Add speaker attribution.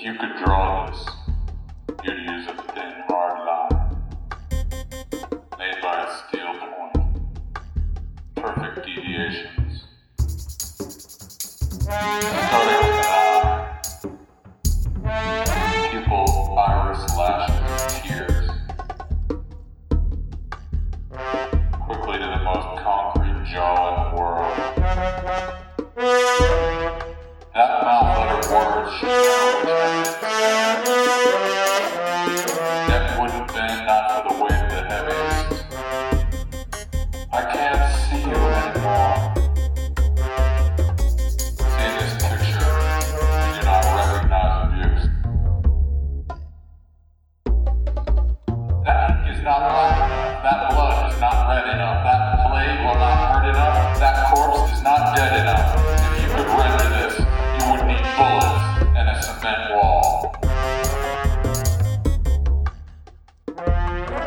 Speaker 1: you could draw this, you'd use a thin, hard line, made by a steel point. Perfect deviations. Starting with an eye. Pupil, iris, lashes, tears. Quickly to the most concrete jaw in the world. That mouth uttered words she never intended. Neck wouldn't bend, not for the weight of the heaviest. I can't see you anymore. See this picture, you do not recognize abuse. That ink is not black enough. That blood is not red enough. That blade will not hurt enough. That corpse is not dead enough. If you could render this, you would need bullets and a cement wall.